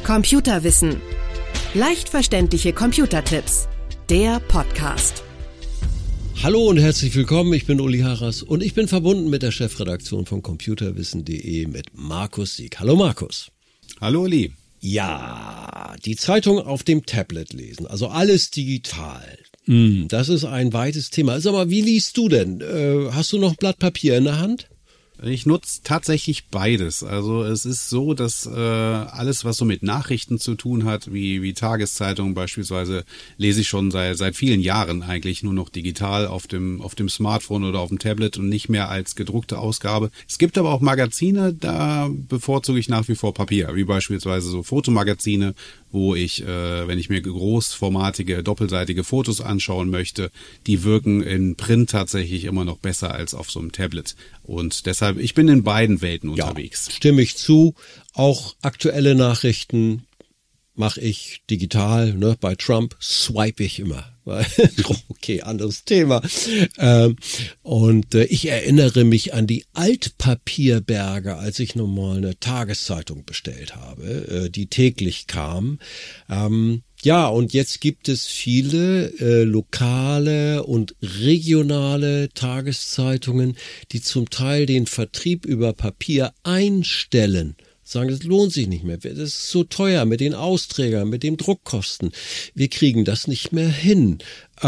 Computerwissen. Leicht verständliche Computertipps. Der Podcast. Hallo und herzlich willkommen, ich bin Uli Harras und ich bin verbunden mit der Chefredaktion von computerwissen.de mit Markus Sieg. Hallo Markus. Hallo Uli. Ja, die Zeitung auf dem Tablet lesen, also alles digital. Das ist ein weites Thema. Sag mal, wie liest du denn? Hast du noch ein Blatt Papier in der Hand? Ich nutze tatsächlich beides. Also es ist so, dass alles, was so mit Nachrichten zu tun hat, wie Tageszeitungen beispielsweise, lese ich schon seit vielen Jahren eigentlich nur noch digital auf dem Smartphone oder auf dem Tablet und nicht mehr als gedruckte Ausgabe. Es gibt aber auch Magazine, da bevorzuge ich nach wie vor Papier, wie beispielsweise so Fotomagazine, wo ich, wenn ich mir großformatige, doppelseitige Fotos anschauen möchte, die wirken in Print tatsächlich immer noch besser als auf so einem Tablet. Und deshalb, ich bin in beiden Welten unterwegs. Ja, stimme ich zu. Auch aktuelle Nachrichten mache ich digital. Ne? Bei Trump swipe ich immer. Okay, anderes Thema. Ich erinnere mich an die Altpapierberge, als ich nochmal eine Tageszeitung bestellt habe, die täglich kam. Ja, und jetzt gibt es viele lokale und regionale Tageszeitungen, die zum Teil den Vertrieb über Papier einstellen. Sagen, das lohnt sich nicht mehr. Das ist so teuer mit den Austrägern, mit den Druckkosten. Wir kriegen das nicht mehr hin.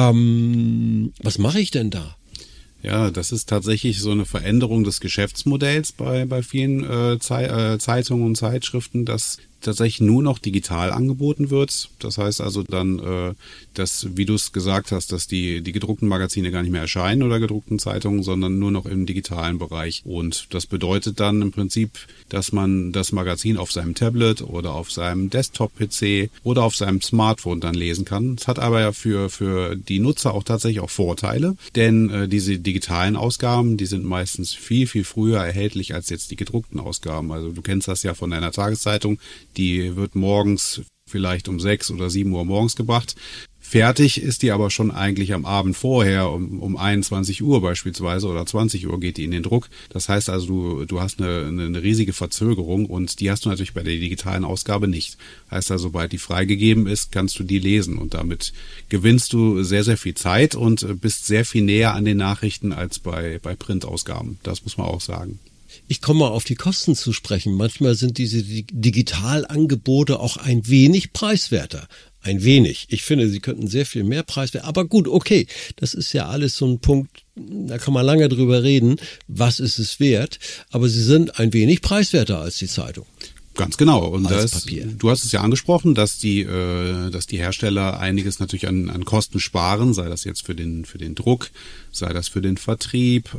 Was mache ich denn da? Ja, das ist tatsächlich so eine Veränderung des Geschäftsmodells bei vielen Zeitungen und Zeitschriften, dass tatsächlich nur noch digital angeboten wird. Das heißt also dann, dass, wie du es gesagt hast, dass die gedruckten Magazine gar nicht mehr erscheinen oder gedruckten Zeitungen, sondern nur noch im digitalen Bereich. Und das bedeutet dann im Prinzip, dass man das Magazin auf seinem Tablet oder auf seinem Desktop-PC oder auf seinem Smartphone dann lesen kann. Es hat aber ja für die Nutzer auch tatsächlich auch Vorteile, denn diese digitalen Ausgaben, die sind meistens viel, viel früher erhältlich als jetzt die gedruckten Ausgaben. Also du kennst das ja von deiner Tageszeitung. Die wird morgens vielleicht um 6 oder 7 Uhr morgens gebracht. Fertig ist die aber schon eigentlich am Abend vorher, um 21 Uhr beispielsweise oder 20 Uhr geht die in den Druck. Das heißt also, du hast eine riesige Verzögerung und die hast du natürlich bei der digitalen Ausgabe nicht. Heißt also, sobald die freigegeben ist, kannst du die lesen und damit gewinnst du sehr, sehr viel Zeit und bist sehr viel näher an den Nachrichten als bei Printausgaben. Das muss man auch sagen. Ich komme mal auf die Kosten zu sprechen. Manchmal sind diese Digitalangebote auch ein wenig preiswerter. Ein wenig. Ich finde, sie könnten sehr viel mehr preiswerter. Aber gut, okay, das ist ja alles so ein Punkt, da kann man lange drüber reden. Was ist es wert? Aber sie sind ein wenig preiswerter als die Zeitung. Ganz genau. Und du hast es ja angesprochen, dass die Hersteller einiges natürlich an Kosten sparen, sei das jetzt für den Druck, sei das für den Vertrieb,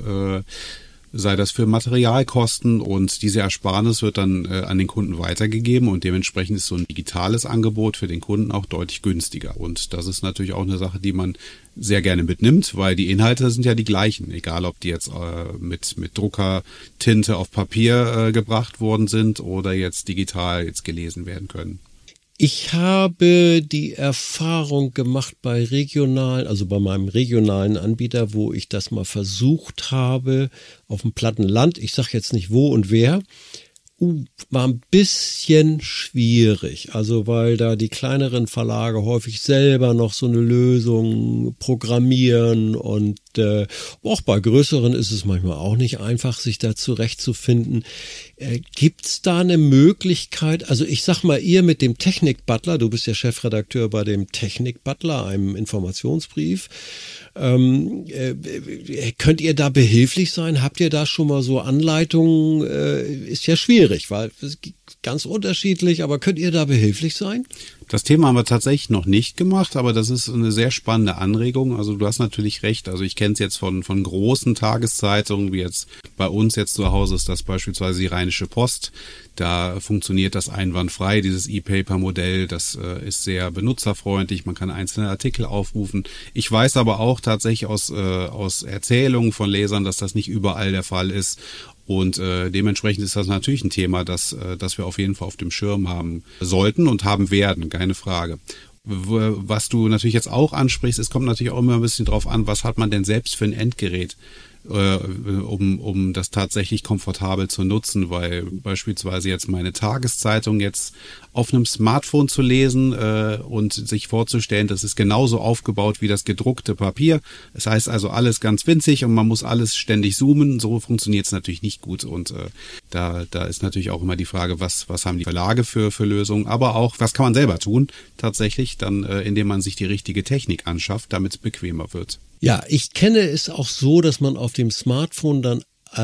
sei das für Materialkosten, und diese Ersparnis wird dann an den Kunden weitergegeben und dementsprechend ist so ein digitales Angebot für den Kunden auch deutlich günstiger. Und das ist natürlich auch eine Sache, die man sehr gerne mitnimmt, weil die Inhalte sind ja die gleichen, egal ob die jetzt mit Druckertinte auf Papier gebracht worden sind oder jetzt digital jetzt gelesen werden können. Ich habe die Erfahrung gemacht bei meinem regionalen Anbieter, wo ich das mal versucht habe, auf dem platten Land, ich sage jetzt nicht wo und wer, war ein bisschen schwierig, also weil da die kleineren Verlage häufig selber noch so eine Lösung programmieren und auch bei größeren ist es manchmal auch nicht einfach, sich da zurechtzufinden. Gibt's da eine Möglichkeit, also ich sag mal, ihr mit dem Technik-Butler, du bist ja Chefredakteur bei dem Technik-Butler, einem Informationsbrief, könnt ihr da behilflich sein? Habt ihr da schon mal so Anleitungen? Ist ja schwierig, weil es ganz unterschiedlich, aber könnt ihr da behilflich sein? Das Thema haben wir tatsächlich noch nicht gemacht, aber das ist eine sehr spannende Anregung. Also du hast natürlich recht. Also ich kenne es jetzt von großen Tageszeitungen, wie jetzt bei uns jetzt zu Hause ist das beispielsweise die Rheinische Post. Da funktioniert das einwandfrei, dieses E-Paper-Modell. Das ist sehr benutzerfreundlich. Man kann einzelne Artikel aufrufen. Ich weiß aber auch tatsächlich aus Erzählungen von Lesern, dass das nicht überall der Fall ist. Und dementsprechend ist das natürlich ein Thema, das wir auf jeden Fall auf dem Schirm haben sollten und haben werden, keine Frage. Was du natürlich jetzt auch ansprichst, es kommt natürlich auch immer ein bisschen drauf an, was hat man denn selbst für ein Endgerät. um das tatsächlich komfortabel zu nutzen, weil beispielsweise jetzt meine Tageszeitung jetzt auf einem Smartphone zu lesen und sich vorzustellen, das ist genauso aufgebaut wie das gedruckte Papier. Das heißt also alles ganz winzig und man muss alles ständig zoomen. So funktioniert es natürlich nicht gut und da ist natürlich auch immer die Frage, was haben die Verlage für Lösungen, aber auch, was kann man selber tun, tatsächlich dann, indem man sich die richtige Technik anschafft, damit es bequemer wird. Ja, ich kenne es auch so, dass man auf dem Smartphone dann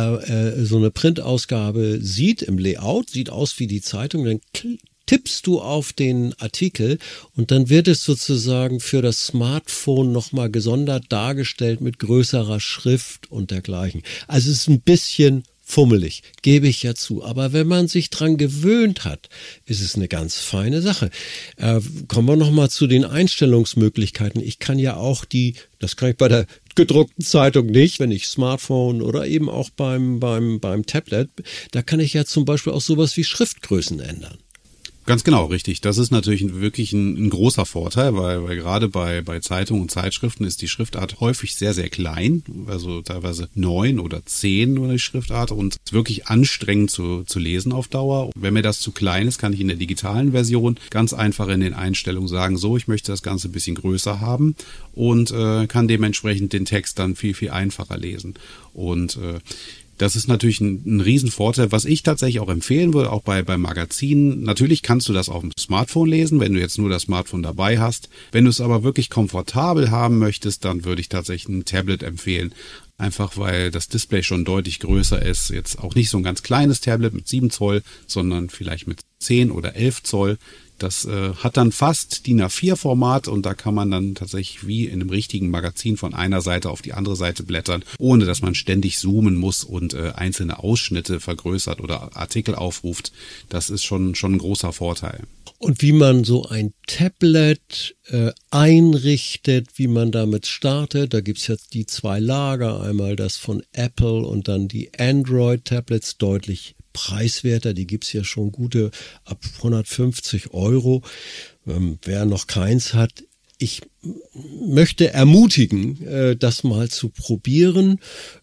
so eine Printausgabe sieht im Layout, sieht aus wie die Zeitung, dann tippst du auf den Artikel und dann wird es sozusagen für das Smartphone nochmal gesondert dargestellt mit größerer Schrift und dergleichen. Also es ist ein bisschen fummelig, gebe ich ja zu. Aber wenn man sich dran gewöhnt hat, ist es eine ganz feine Sache. Kommen wir nochmal zu den Einstellungsmöglichkeiten. Ich kann ja auch das kann ich bei der gedruckten Zeitung nicht, wenn ich Smartphone oder eben auch beim Tablet, da kann ich ja zum Beispiel auch sowas wie Schriftgrößen ändern. Ganz genau, richtig. Das ist natürlich wirklich ein großer Vorteil, weil gerade bei Zeitungen und Zeitschriften ist die Schriftart häufig sehr, sehr klein, also teilweise 9 oder 10 nur die Schriftart und wirklich anstrengend zu lesen auf Dauer. Wenn mir das zu klein ist, kann ich in der digitalen Version ganz einfach in den Einstellungen sagen, so, ich möchte das Ganze ein bisschen größer haben und kann dementsprechend den Text dann viel, viel einfacher lesen. Und das ist natürlich ein Riesenvorteil, was ich tatsächlich auch empfehlen würde, auch bei Magazinen. Natürlich kannst du das auf dem Smartphone lesen, wenn du jetzt nur das Smartphone dabei hast. Wenn du es aber wirklich komfortabel haben möchtest, dann würde ich tatsächlich ein Tablet empfehlen. Einfach weil das Display schon deutlich größer ist. Jetzt auch nicht so ein ganz kleines Tablet mit 7 Zoll, sondern vielleicht mit 10 oder 11 Zoll. Das hat dann fast DIN A4-Format und da kann man dann tatsächlich wie in einem richtigen Magazin von einer Seite auf die andere Seite blättern, ohne dass man ständig zoomen muss und einzelne Ausschnitte vergrößert oder Artikel aufruft. Das ist schon ein großer Vorteil. Und wie man so ein Tablet einrichtet, wie man damit startet, da gibt's jetzt die 2 Lager, einmal das von Apple und dann die Android-Tablets, deutlich preiswerter, die gibt's ja schon gute ab 150 €. Wer noch keins hat, ich möchte ermutigen, das mal zu probieren,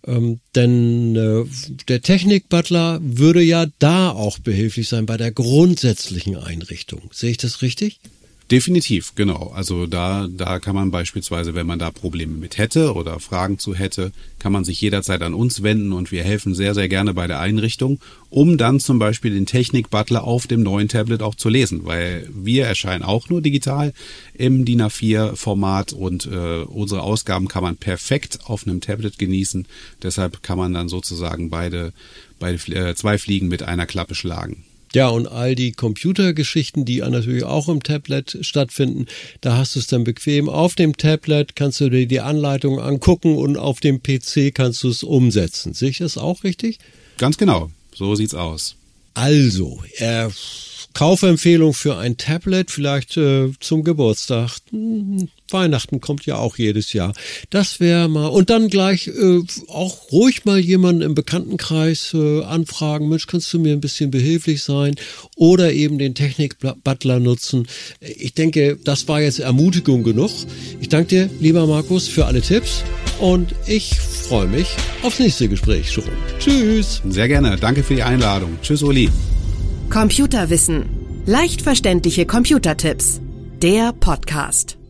denn der Technik-Butler würde ja da auch behilflich sein bei der grundsätzlichen Einrichtung. Sehe ich das richtig? Definitiv, genau. Also da kann man beispielsweise, wenn man da Probleme mit hätte oder Fragen zu hätte, kann man sich jederzeit an uns wenden und wir helfen sehr, sehr gerne bei der Einrichtung, um dann zum Beispiel den Technik-Butler auf dem neuen Tablet auch zu lesen, weil wir erscheinen auch nur digital im DIN A4-Format und unsere Ausgaben kann man perfekt auf einem Tablet genießen. Deshalb kann man dann sozusagen beide 2 Fliegen mit einer Klappe schlagen. Ja, und all die Computergeschichten, die natürlich auch im Tablet stattfinden, da hast du es dann bequem. Auf dem Tablet kannst du dir die Anleitung angucken und auf dem PC kannst du es umsetzen. Sehe ich das auch richtig? Ganz genau, so sieht's aus. Also, Kaufempfehlung für ein Tablet, vielleicht zum Geburtstag. Weihnachten kommt ja auch jedes Jahr. Das wäre mal, und dann gleich auch ruhig mal jemanden im Bekanntenkreis anfragen, Mensch, kannst du mir ein bisschen behilflich sein? Oder eben den Technik-Butler nutzen. Ich denke, das war jetzt Ermutigung genug. Ich danke dir, lieber Markus, für alle Tipps und ich freue mich aufs nächste Gespräch schon. Tschüss. Sehr gerne, danke für die Einladung. Tschüss, Uli. Computerwissen. Leicht verständliche Computertipps. Der Podcast.